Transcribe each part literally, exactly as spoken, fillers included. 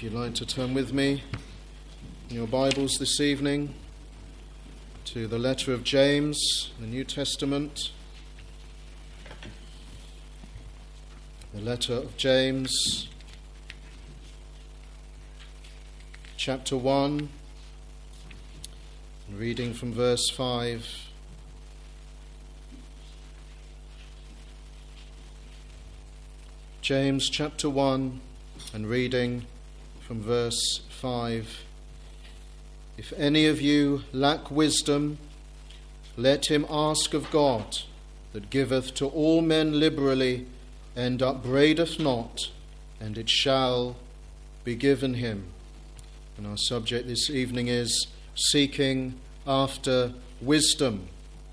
you'd like to turn with me in your Bibles this evening to the letter of James, the New Testament. The letter of James, chapter one, reading from verse five. James chapter one, and reading from verse five. If any of you lack wisdom, let him ask of God, that giveth to all men liberally, and upbraideth not, and it shall be given him. And our subject this evening is seeking after wisdom.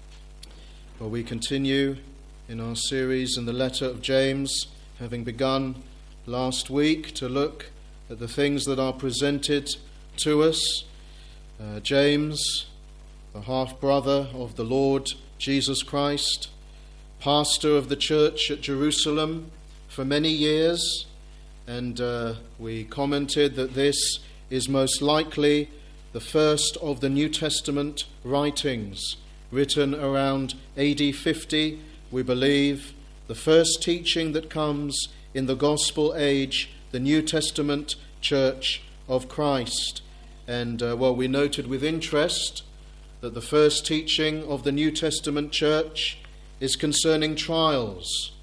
Well, we continue in our series in the letter of James, having begun last week to look at the things that are presented to us. Uh, James, the half-brother of the Lord Jesus Christ, pastor of the church at Jerusalem for many years, and uh, we commented that this is most likely the first of the New Testament writings, written around A D fifty, we believe, the first teaching that comes in the gospel age, the New Testament church of Christ. And, uh, well, we noted with interest that the first teaching of the New Testament church is concerning trials,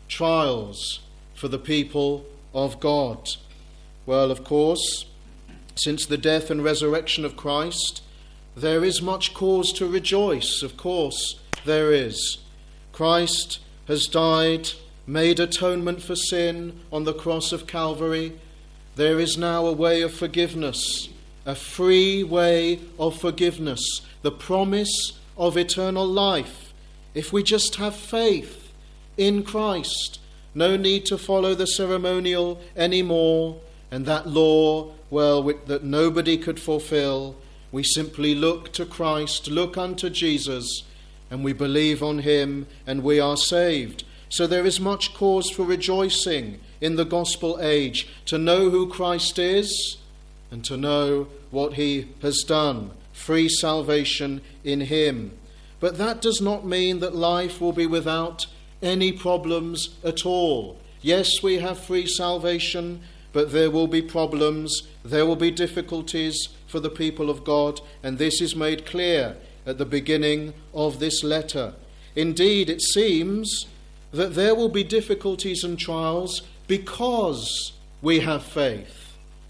trials for the people of God. Well, of course, since the death and resurrection of Christ, there is much cause to rejoice. Of course, there is. Christ has died, made atonement for sin on the cross of Calvary. There is now a way of forgiveness, a free way of forgiveness, the promise of eternal life. If we just have faith in Christ, no need to follow the ceremonial anymore, and that law, well, that nobody could fulfill. We simply look to Christ, look unto Jesus, and we believe on him, and we are saved. So there is much cause for rejoicing in the gospel age, to know who Christ is and to know what he has done. Free salvation in him. But that does not mean that life will be without any problems at all. Yes, we have free salvation, but there will be problems, there will be difficulties for the people of God, and this is made clear at the beginning of this letter. Indeed, it seems that there will be difficulties and trials because we have faith.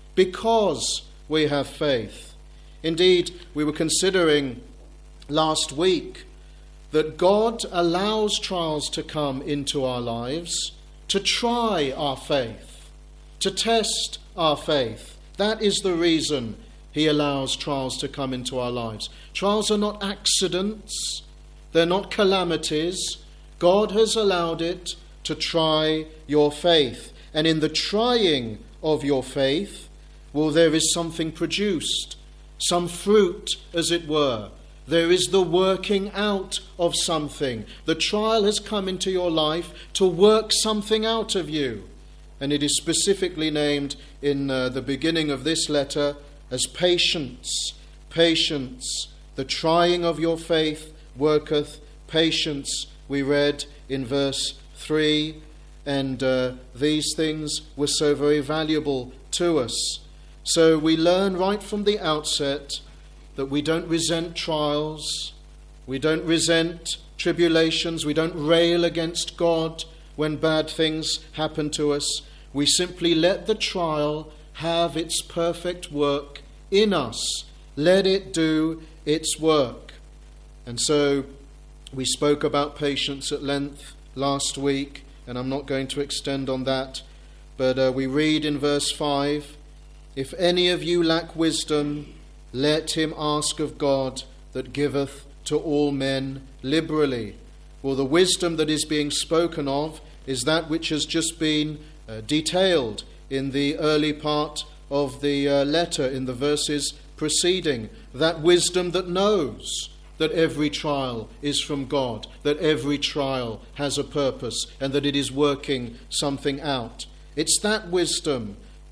Because we have faith. Indeed, we were considering last week that God allows trials to come into our lives to try our faith, to test our faith. That is the reason he allows trials to come into our lives. Trials are not accidents, they're not calamities. God has allowed it to try your faith. And in the trying of your faith, well, there is something produced, some fruit, as it were. There is the working out of something. The trial has come into your life to work something out of you. And it is specifically named in uh, the beginning of this letter as patience. Patience. The trying of your faith worketh patience. We read in verse three, and uh, these things were so very valuable to us. So we learn right from the outset that we don't resent trials, we don't resent tribulations, we don't rail against God when bad things happen to us. We simply let the trial have its perfect work in us. Let it do its work. And so we spoke about patience at length last week, and I'm not going to extend on that. But uh, we read in verse five, if any of you lack wisdom, let him ask of God, that giveth to all men liberally. Well, the wisdom that is being spoken of is that which has just been uh, detailed in the early part of the uh, letter, in the verses preceding. That wisdom that knows that every trial is from God, that every trial has a purpose, and that it is working something out. It's that wisdom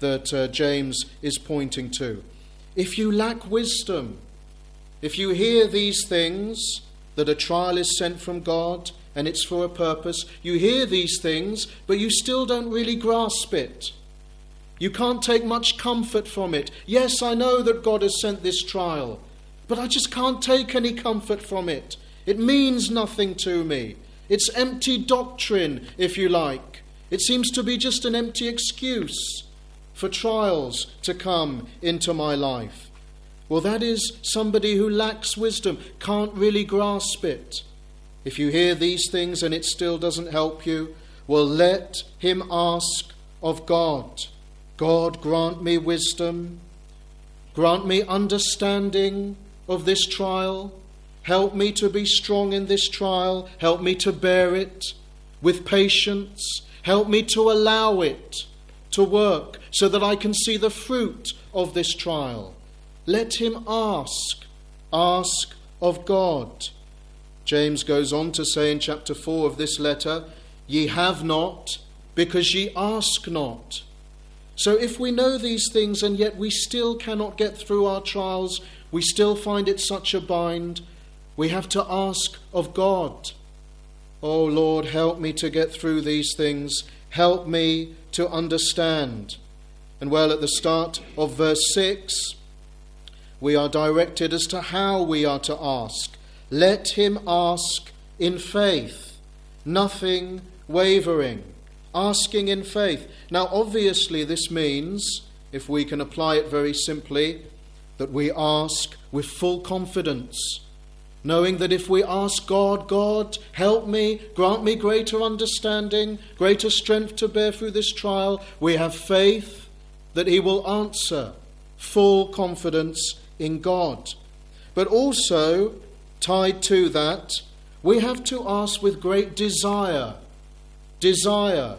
that uh, James is pointing to. If you lack wisdom, if you hear these things, that a trial is sent from God and it's for a purpose, you hear these things, but you still don't really grasp it. You can't take much comfort from it. Yes, I know that God has sent this trial, but I just can't take any comfort from it. It means nothing to me. It's empty doctrine, if you like. It seems to be just an empty excuse for trials to come into my life. Well, that is somebody who lacks wisdom, can't really grasp it. If you hear these things and it still doesn't help you, well, let him ask of God. God, grant me wisdom. Grant me understanding of this trial. Help me to be strong in this trial. Help me to bear it with patience. Help me to allow it to work so that I can see the fruit of this trial. Let him ask. Ask of God. James goes on to say in chapter four of this letter, ye have not because ye ask not. So if we know these things and yet we still cannot get through our trials, we still find it such a bind, we have to ask of God. Oh Lord, help me to get through these things. Help me to understand. And well, at the start of verse six, we are directed as to how we are to ask. Let him ask in faith, nothing wavering. Asking in faith. Now, obviously, this means, if we can apply it very simply, that we ask with full confidence, knowing that if we ask God, God, help me, grant me greater understanding, greater strength to bear through this trial, we have faith that he will answer. Full confidence in God. But also, tied to that, we have to ask with great desire. Desire.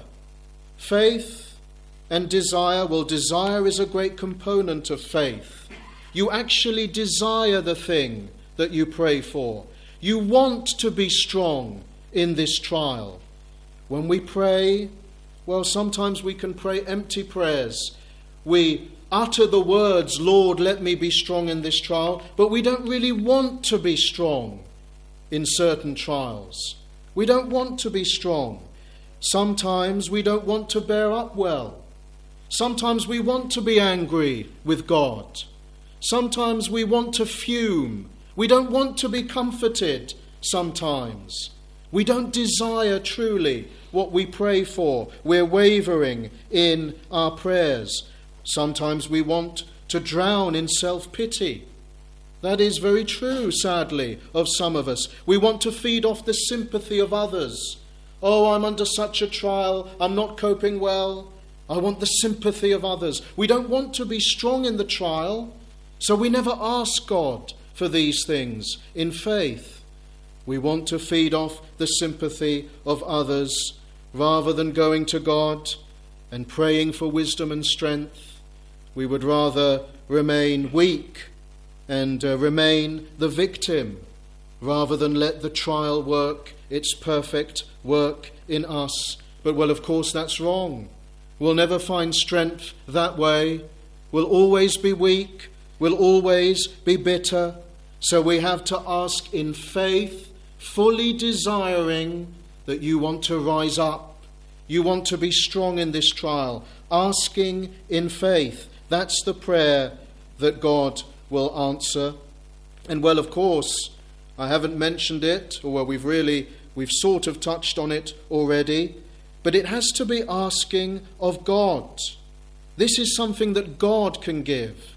Faith and desire. Well, desire is a great component of faith. You actually desire the thing that you pray for. You want to be strong in this trial. When we pray, well, sometimes we can pray empty prayers. We utter the words, Lord, let me be strong in this trial, but we don't really want to be strong in certain trials. We don't want to be strong. Sometimes we don't want to bear up well. Sometimes we want to be angry with God. Sometimes we want to fume. We don't want to be comforted sometimes. We don't desire truly what we pray for. We're wavering in our prayers. Sometimes we want to drown in self-pity. That is very true, sadly, of some of us. We want to feed off the sympathy of others. Oh, I'm under such a trial. I'm not coping well. I want the sympathy of others. We don't want to be strong in the trial, so we never ask God for these things in faith. We want to feed off the sympathy of others rather than going to God and praying for wisdom and strength. We would rather remain weak and uh, remain the victim rather than let the trial work its perfect work in us. But, well, of course, that's wrong. We'll never find strength that way. We'll always be weak. We'll always be bitter. So we have to ask in faith, fully desiring that you want to rise up. You want to be strong in this trial. Asking in faith. That's the prayer that God will answer. And, well, of course, I haven't mentioned it, or well, we've really, we've sort of touched on it already, but it has to be asking of God. This is something that God can give.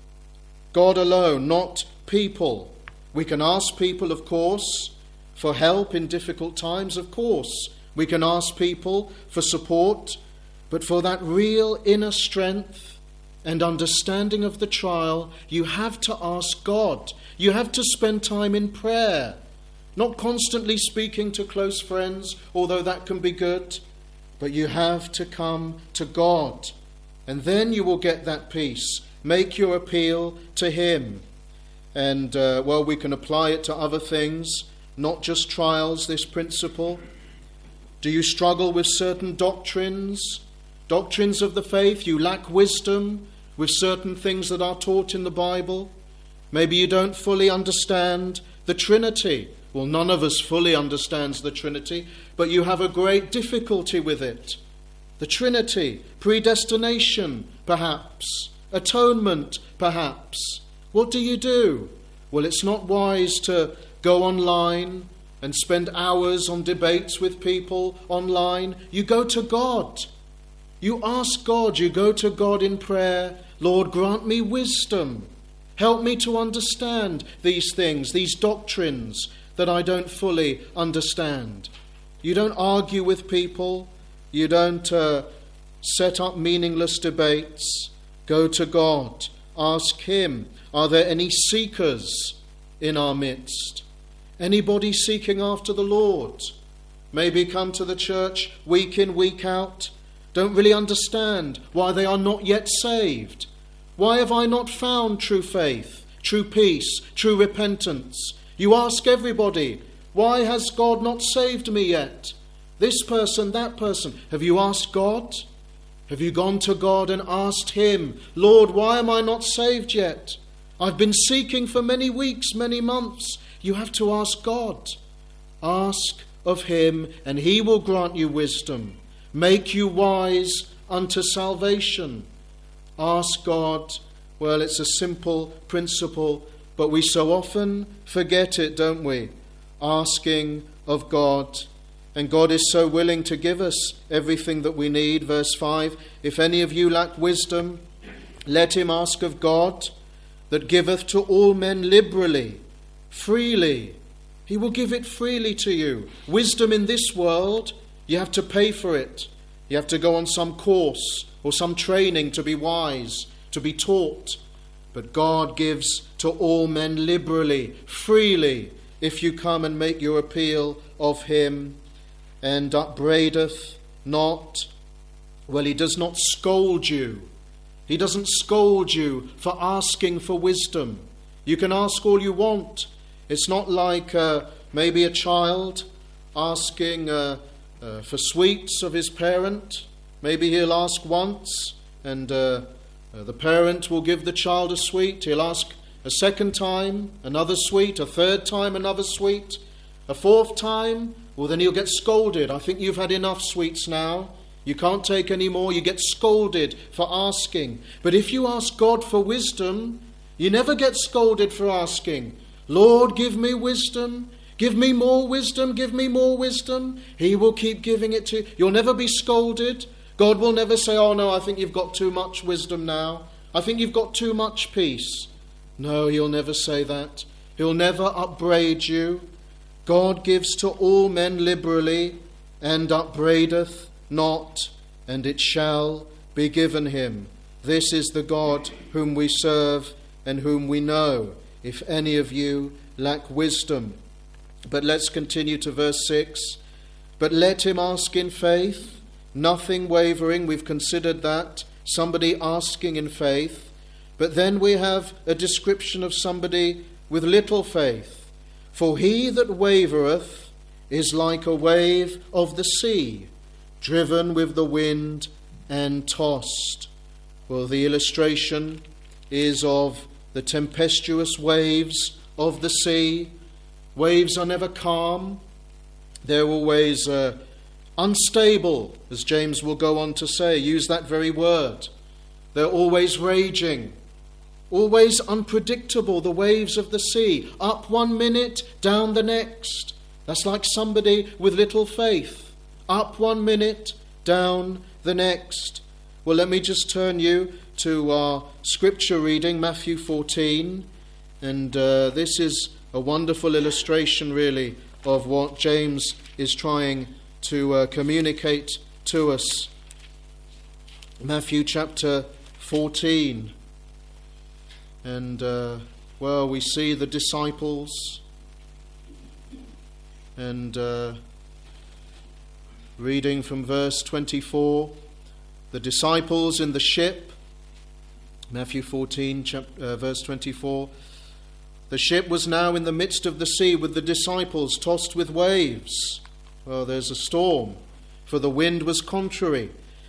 God alone, not people. We can ask people, of course, for help in difficult times, of course. We can ask people for support, but for that real inner strength and understanding of the trial, you have to ask God. You have to spend time in prayer, not constantly speaking to close friends, although that can be good, but you have to come to God, and then you will get that peace. Make your appeal to Him. And, uh, well, we can apply it to other things, not just trials, this principle. Do you struggle with certain doctrines? doctrines of the faith, you lack wisdom with certain things that are taught in the Bible. Maybe you don't fully understand the Trinity. Well, none of us fully understands the Trinity, but you have a great difficulty with it. The Trinity, predestination, perhaps, atonement, perhaps. What do you do? Well, it's not wise to go online and spend hours on debates with people online. You go to God. You ask God. You go to God in prayer. Lord, grant me wisdom. Help me to understand these things, these doctrines that I don't fully understand. You don't argue with people. You don't uh, set up meaningless debates. Go to God. Ask Him. Are there any seekers in our midst? Anybody seeking after the Lord? Maybe come to the church week in, week out. Don't really understand why they are not yet saved. Why have I not found true faith, true peace, true repentance? You ask everybody, why has God not saved me yet? This person, that person. Have you asked God? Have you gone to God and asked Him, Lord, why am I not saved yet? I've been seeking for many weeks, many months. You have to ask God. Ask of Him, and He will grant you wisdom, make you wise unto salvation. Ask God. Well, it's a simple principle, but we so often forget it, don't we? Asking of God. And God is so willing to give us everything that we need. Verse five, if any of you lack wisdom, let him ask of God, that giveth to all men liberally, freely. He will give it freely to you. Wisdom in this world, you have to pay for it. You have to go on some course or some training to be wise, to be taught. But God gives to all men liberally, freely, if you come and make your appeal of Him. And upbraideth not. Well, He does not scold you. He doesn't scold you for asking for wisdom. You can ask all you want. It's not like uh, maybe a child asking uh, uh, for sweets of his parent. Maybe he'll ask once and uh, uh, the parent will give the child a sweet. He'll ask a second time, another sweet, a third time, another sweet, a fourth time. Well, then he'll get scolded. I think you've had enough sweets now. You can't take any more. You get scolded for asking. But if you ask God for wisdom, you never get scolded for asking. Lord, give me wisdom. Give me more wisdom. Give me more wisdom. He will keep giving it to you. You'll never be scolded. God will never say, oh no, I think you've got too much wisdom now. I think you've got too much peace. No, He'll never say that. He'll never upbraid you. God gives to all men liberally, and upbraideth not, and it shall be given him. This is the God whom we serve and whom we know, if any of you lack wisdom. But let's continue to verse six. But let him ask in faith, nothing wavering. We've considered that, somebody asking in faith. But then we have a description of somebody with little faith. For he that wavereth is like a wave of the sea, driven with the wind and tossed. Well, the illustration is of the tempestuous waves of the sea. Waves are never calm. They're always uh, unstable, as James will go on to say, use that very word. They're always raging. Always unpredictable, the waves of the sea. Up one minute, down the next. That's like somebody with little faith. Up one minute, down the next. Well, let me just turn you to our scripture reading, Matthew fourteen. And uh, this is a wonderful illustration, really, of what James is trying to uh, communicate to us. Matthew chapter fourteen. And, uh, well, we see the disciples, and uh, reading from verse twenty-four, the disciples in the ship, Matthew fourteen, chapter, uh, verse twenty-four, the ship was now in the midst of the sea with the disciples, tossed with waves. Well, there's a storm, for the wind was contrary.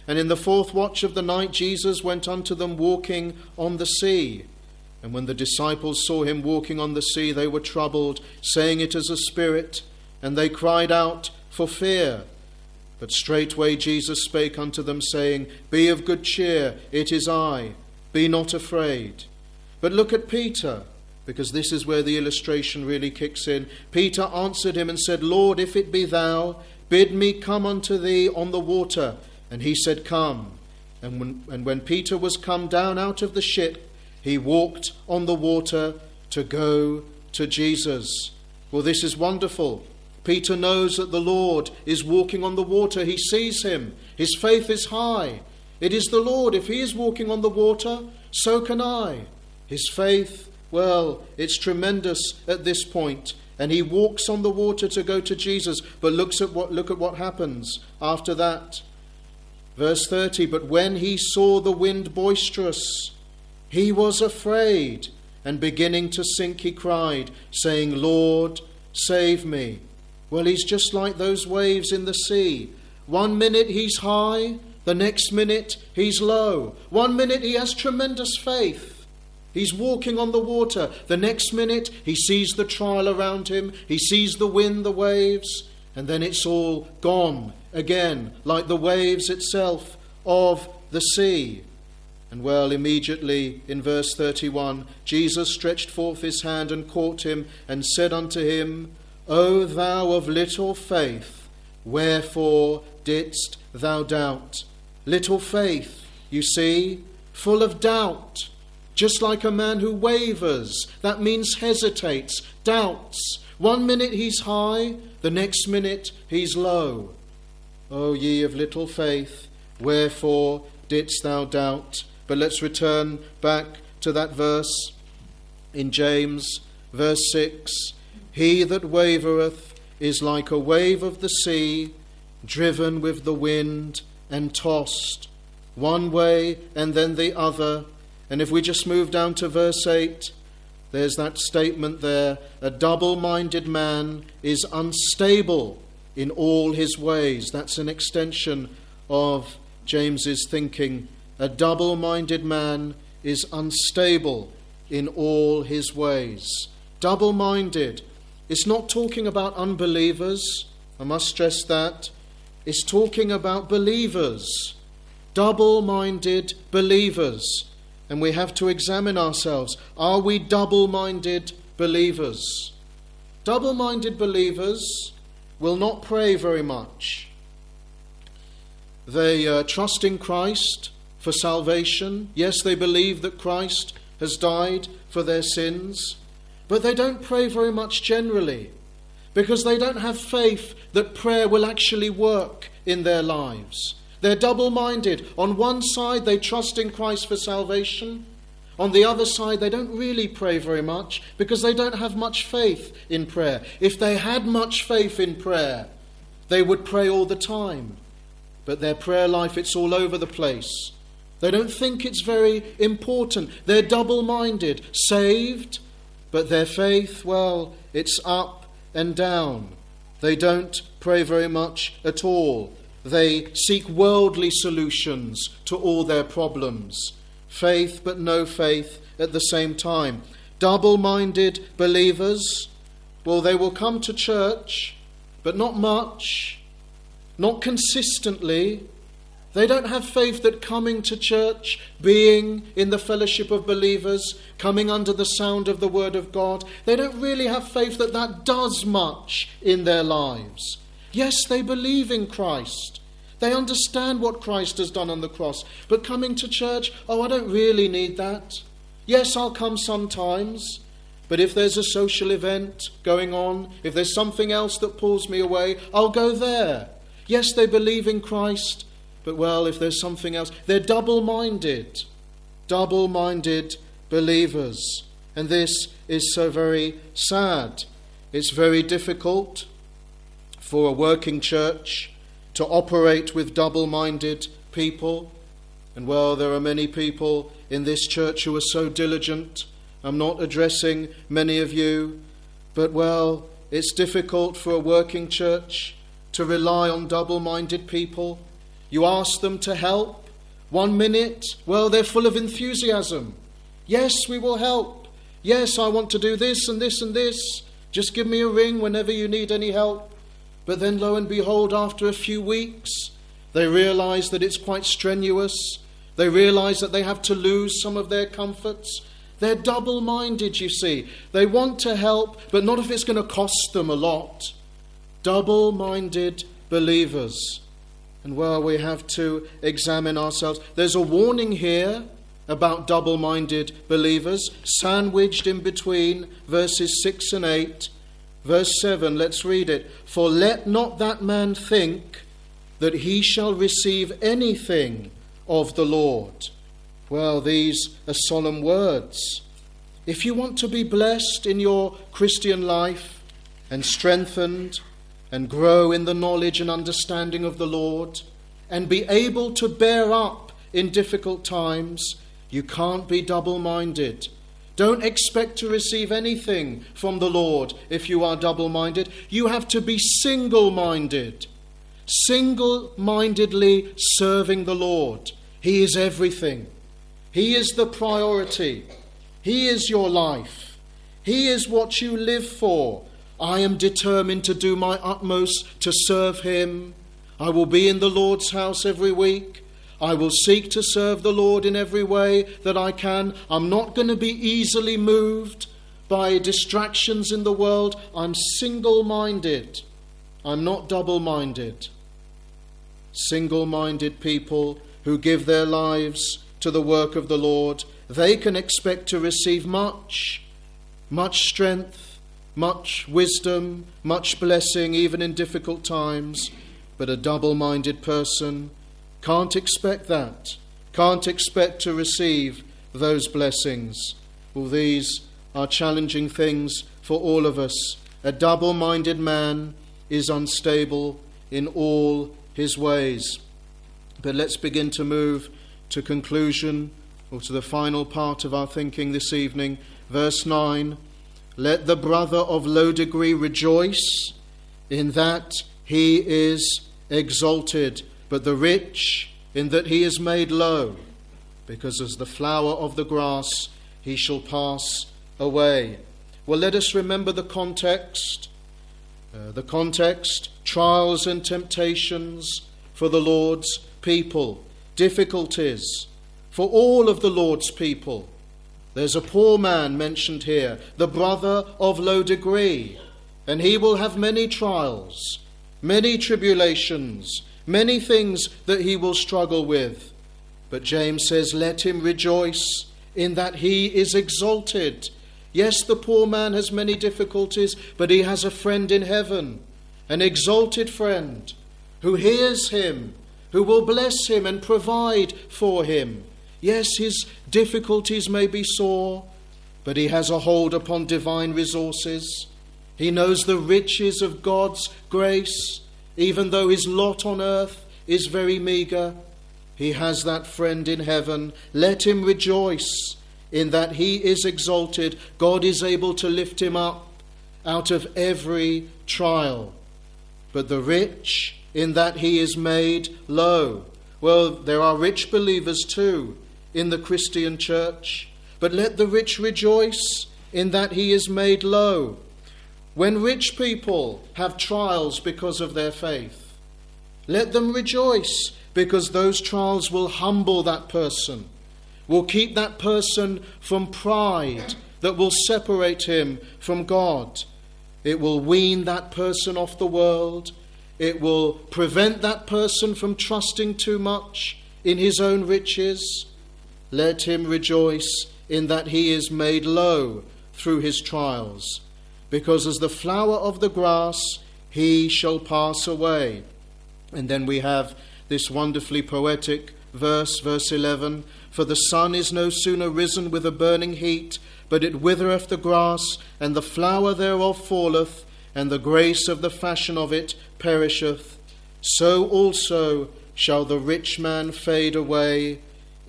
And in the fourth watch of the night Jesus went unto them walking on the sea. And when the disciples saw him walking on the sea, they were troubled, saying, It is a spirit. And they cried out for fear. But straightway Jesus spake unto them, saying, Be of good cheer, it is I, be not afraid. But look at Peter, because this is where the illustration really kicks in. Peter answered him and said, Lord, if it be thou, bid me come unto thee on the water. And he said, Come. And when, and when Peter was come down out of the ship, he walked on the water to go to Jesus. Well, this is wonderful. Peter knows that the Lord is walking on the water. He sees him. His faith is high. It is the Lord. If he is walking on the water, so can I. His faith, well, it's tremendous at this point. And he walks on the water to go to Jesus. But looks at what, look at what happens after that. Verse thirty, But when he saw the wind boisterous, he was afraid, and beginning to sink, he cried, saying, Lord, save me. Well, he's just like those waves in the sea. One minute he's high, the next minute he's low. One minute he has tremendous faith. He's walking on the water. The next minute he sees the trial around him. He sees the wind, the waves, and then it's all gone again, like the waves itself of the sea. And well, immediately in verse thirty-one, Jesus stretched forth his hand and caught him and said unto him, O thou of little faith, wherefore didst thou doubt? Little faith, you see, full of doubt. Just like a man who wavers, that means hesitates, doubts. One minute he's high, the next minute he's low. O ye of little faith, wherefore didst thou doubt? But let's return back to that verse in James, verse six. He that wavereth is like a wave of the sea, driven with the wind and tossed, one way and then the other. And if we just move down to verse eight, there's that statement there, a double-minded man is unstable in all his ways. That's an extension of James's thinking. A double-minded man is unstable in all his ways. Double-minded. It's not talking about unbelievers. I must stress that. It's talking about believers. Double-minded believers. And we have to examine ourselves. Are we double-minded believers? Double-minded believers will not pray very much. They uh, trust in Christ for salvation. Yes, they believe that Christ has died for their sins. But they don't pray very much generally, because they don't have faith that prayer will actually work in their lives. They're double-minded. On one side, they trust in Christ for salvation. On the other side, they don't really pray very much because they don't have much faith in prayer. If they had much faith in prayer, they would pray all the time. But their prayer life, it's all over the place. They don't think it's very important. They're double-minded, saved, but their faith, well, it's up and down. They don't pray very much at all. They seek worldly solutions to all their problems. Faith but no faith at the same time. Double-minded believers, well, they will come to church, but not much, not consistently. They don't have faith that coming to church, being in the fellowship of believers, coming under the sound of the word of God, they don't really have faith that that does much in their lives. Yes, they believe in Christ. They understand what Christ has done on the cross. But coming to church, oh, I don't really need that. Yes, I'll come sometimes. But if there's a social event going on, if there's something else that pulls me away, I'll go there. Yes, they believe in Christ. But, well, if there's something else, they're double-minded, double-minded believers. And this is so very sad. It's very difficult for a working church to operate with double-minded people. And, well, there are many people in this church who are so diligent. I'm not addressing many of you. But, well, it's difficult for a working church to rely on double-minded people. You ask them to help. One minute, well, they're full of enthusiasm. Yes, we will help. Yes, I want to do this and this and this. Just give me a ring whenever you need any help. But then, lo and behold, after a few weeks, they realize that it's quite strenuous. They realize that they have to lose some of their comforts. They're double-minded, you see. They want to help, but not if it's going to cost them a lot. Double-minded believers. And well, we have to examine ourselves. There's a warning here about double-minded believers, sandwiched in between verses six and eight. Verse seven, let's read it. For let not that man think that he shall receive anything of the Lord. Well, these are solemn words. If you want to be blessed in your Christian life and strengthened and grow in the knowledge and understanding of the Lord and be able to bear up in difficult times, you can't be double-minded. Don't expect to receive anything from the Lord if you are double-minded. You have to be single-minded, single-mindedly serving the Lord. He is everything. He is the priority. He is your life. He is what you live for. I am determined to do my utmost to serve Him. I will be in the Lord's house every week. I will seek to serve the Lord in every way that I can. I'm not going to be easily moved by distractions in the world. I'm single-minded. I'm not double-minded. Single-minded people who give their lives to the work of the Lord, they can expect to receive much, much strength, much wisdom, much blessing, even in difficult times. But a double-minded person can't expect that, can't expect to receive those blessings. Well, these are challenging things for all of us. A double-minded man is unstable in all his ways. But let's begin to move to conclusion, or to the final part of our thinking this evening. Verse nine, let the brother of low degree rejoice in that he is exalted, but the rich in that he is made low, because as the flower of the grass he shall pass away. Well, let us remember the context. Uh, the context, trials and temptations for the Lord's people. Difficulties for all of the Lord's people. There's a poor man mentioned here, the brother of low degree, and he will have many trials, many tribulations, many things that he will struggle with. But James says, let him rejoice in that he is exalted. Yes, the poor man has many difficulties, but he has a friend in heaven, an exalted friend who hears him, who will bless him and provide for him. Yes, his difficulties may be sore, but he has a hold upon divine resources. He knows the riches of God's grace, even though his lot on earth is very meagre. He has that friend in heaven. Let him rejoice in that he is exalted. God is able to lift him up out of every trial. But the rich, in that he is made low. Well, there are rich believers too in the Christian church. But let the rich rejoice in that he is made low. When rich people have trials because of their faith, let them rejoice, because those trials will humble that person, will keep that person from pride that will separate him from God. It will wean that person off the world. It will prevent that person from trusting too much in his own riches. Let him rejoice in that he is made low through his trials, because as the flower of the grass he shall pass away. And then we have this wonderfully poetic verse, verse eleven, for the sun is no sooner risen with a burning heat, but it withereth the grass, and the flower thereof falleth, and the grace of the fashion of it perisheth. So also shall the rich man fade away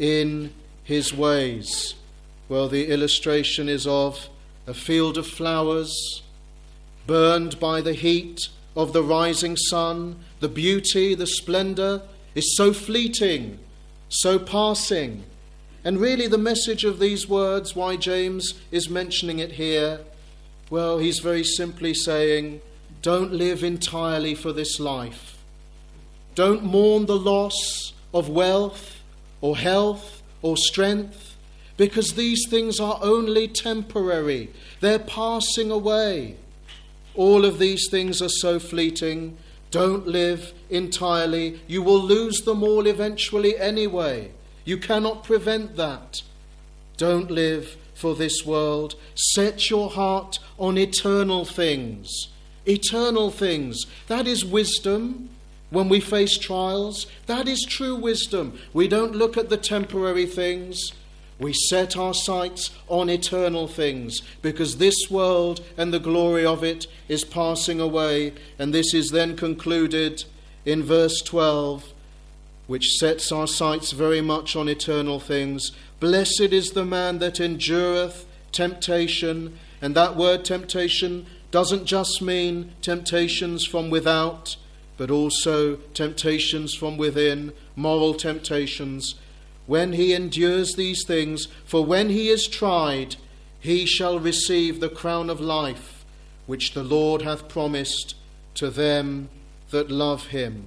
in his ways. Well, the illustration is of a field of flowers, burned by the heat of the rising sun. The beauty, the splendour is so fleeting, so passing. And really the message of these words, why James is mentioning it here, well, he's very simply saying, don't live entirely for this life. Don't mourn the loss of wealth or health or strength, because these things are only temporary. They're passing away. All of these things are so fleeting. Don't live entirely. You will lose them all eventually anyway. You cannot prevent that. Don't live for this world. Set your heart on eternal things. Eternal things. That is wisdom. When we face trials, that is true wisdom. We don't look at the temporary things. We set our sights on eternal things, because this world and the glory of it is passing away. And this is then concluded in verse twelve, which sets our sights very much on eternal things. Blessed is the man that endureth temptation. And that word temptation doesn't just mean temptations from without, but also temptations from within, moral temptations. When he endures these things, for when he is tried, he shall receive the crown of life, which the Lord hath promised to them that love him.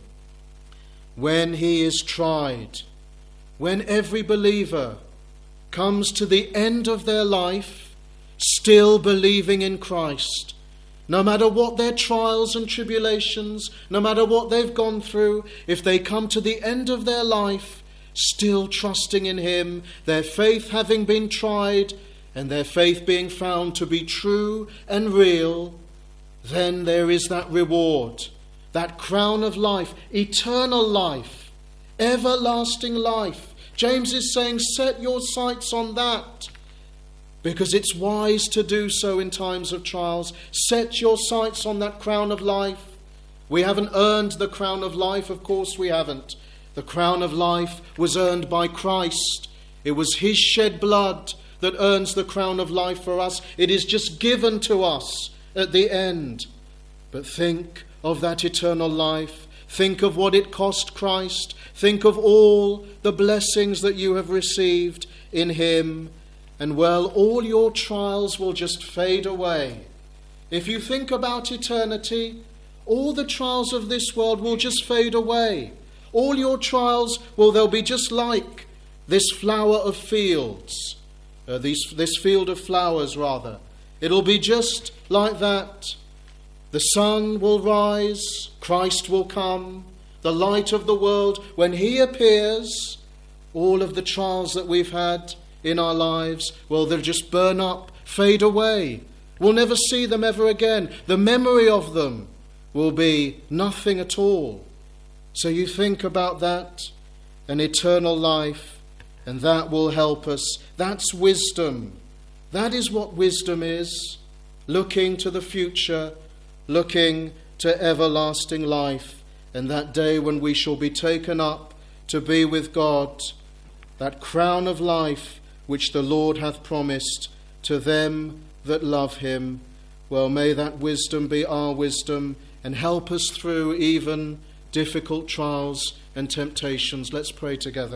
When he is tried, when every believer comes to the end of their life, still believing in Christ, no matter what their trials and tribulations, no matter what they've gone through, if they come to the end of their life, still trusting in him, their faith having been tried, and their faith being found to be true and real, then there is that reward, that crown of life, eternal life, everlasting life. James is saying, set your sights on that, because it's wise to do so in times of trials. Set your sights on that crown of life. We haven't earned the crown of life, of course we haven't. The crown of life was earned by Christ. It was his shed blood that earns the crown of life for us. It is just given to us at the end. But think of that eternal life. Think of what it cost Christ. Think of all the blessings that you have received in him. And well, all your trials will just fade away. If you think about eternity, all the trials of this world will just fade away. All your trials, well, they'll be just like this flower of fields, uh, these, this field of flowers, rather. It'll be just like that. The sun will rise, Christ will come, the light of the world. When he appears, all of the trials that we've had in our lives, well, they'll just burn up, fade away. We'll never see them ever again. The memory of them will be nothing at all. So you think about that, an eternal life, and that will help us. That's wisdom. That is what wisdom is. Looking to the future, looking to everlasting life, and that day when we shall be taken up to be with God, that crown of life which the Lord hath promised to them that love him. Well, may that wisdom be our wisdom and help us through even difficult trials and temptations. Let's pray together.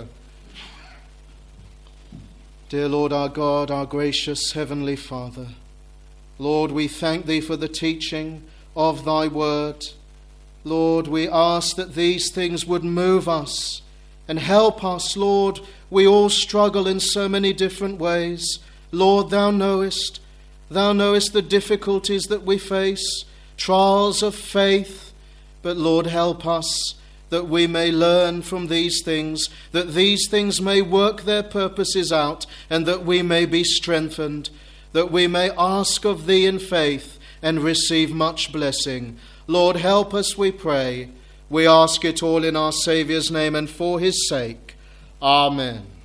Dear Lord our God, our gracious Heavenly Father, Lord, we thank thee for the teaching of thy word. Lord, we ask that these things would move us and help us. Lord, we all struggle in so many different ways. Lord, thou knowest, thou knowest the difficulties that we face, trials of faith. But Lord, help us that we may learn from these things, that these things may work their purposes out, and that we may be strengthened, that we may ask of thee in faith and receive much blessing. Lord, help us, we pray. We ask it all in our Saviour's name and for his sake. Amen.